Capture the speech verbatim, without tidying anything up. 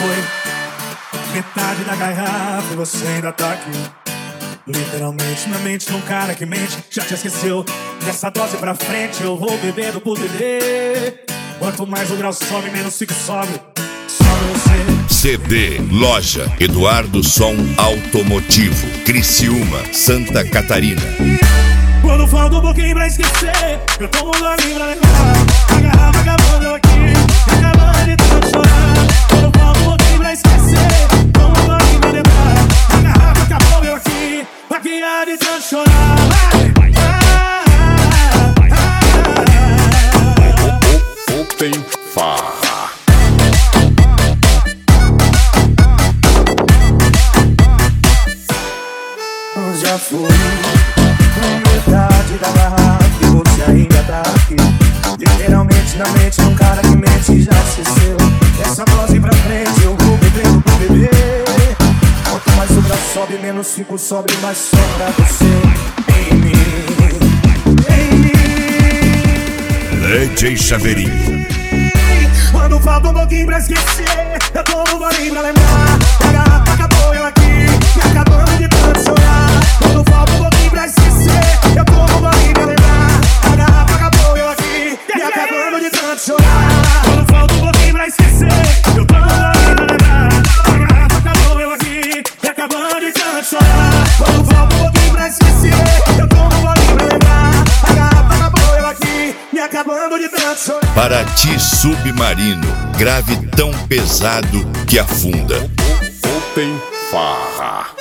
foi metade da garrafa e você ainda tá aqui. Literalmente na mente de um cara que mente. Já te esqueceu, dessa dose pra frente eu vou bebendo por beber. Quanto mais o grau sobe, menos fico sóbrio. Sobe você. C D Loja Eduardo Som Automotivo, Criciúma, Santa Catarina. Quando falta um pouquinho pra esquecer, eu tomo um golinho pra lembrar. A garrafa acabando eu aqui, acabando de tanto chorar. Quando falta um pouquinho pra esquecer, tomo um golinho pra lembrar. A garrafa acabou eu aqui, maquiada de tanto chorar. Open Farra. Já fui metade da garrafa e você ainda tá aqui. Literalmente na mente de um cara que mente já esqueceu. Essa dose pra frente eu vou bebendo por beber. Quanto mais o braço sobe, menos fico sóbrio, mais sobra você em mim, em mim. D J Chaveirinho. Quando falta um pouquinho pra esquecer, eu tomo um golinho pra lembrar. A garrafa acabou eu aqui, me acabando de tanto chorar. Quando falta um pouquinho pra esquecer, eu tomo um golinho pra lembrar. A garrafa acabou eu aqui, me acabando de tanto chorar. Quando falta um pouquinho pra esquecer, eu tomo um golinho pra lembrar. A garrafa acabou eu aqui, me acabando de tanto chorar. Quando falta um pouquinho pra esquecer, eu tomo um golinho pra lembrar. A garrafa acabou eu aqui, me acabando de tanto chorar. Paraty Submarino, grave tão pesado que afunda. Open Farra.